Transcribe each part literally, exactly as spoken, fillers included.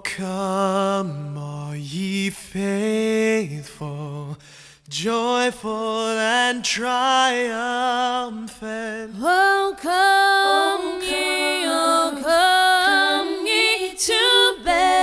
come, all ye faithful, joyful and triumphant. Oh, come ye, oh, come ye to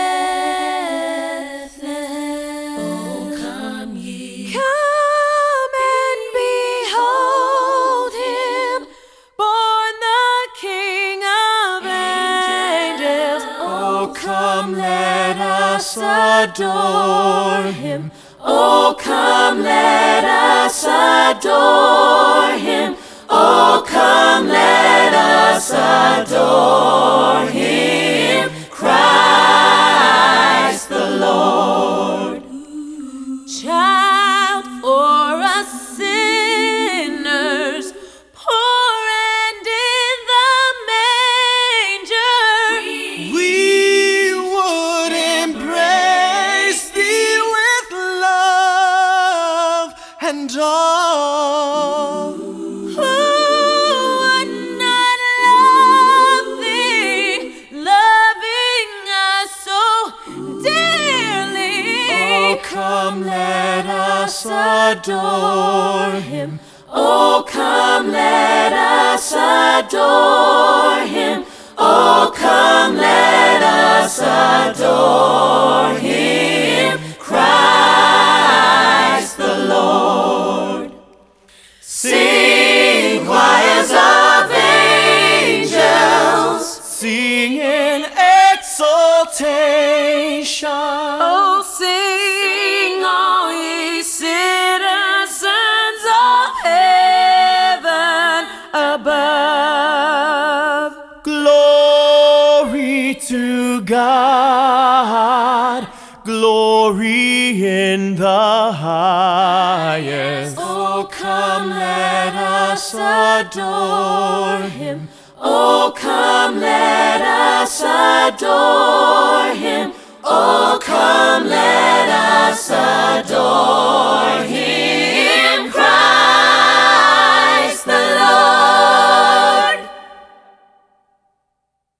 Bethlehem. Oh, come ye. Come and behold him, born the King of angels. Oh, come, let us adore him. Oh, come, let us adore him. Oh, come, let us adore him, Christ the Lord. Child for us sinners, poor and in the manger, We would embrace thee with love and all. who would not love thee, loving us so dearly? Oh, come, let us adore him. Oh, come, let us adore him. Oh, come, let us adore him, Christ the Lord. Sing, choirs of angels, Sing in exaltation. oh, sing, all ye citizens of heaven above. Glory to God, glory in the highest. Oh, come, let us adore him. Oh, come, let us adore him. Oh, come, let us adore him.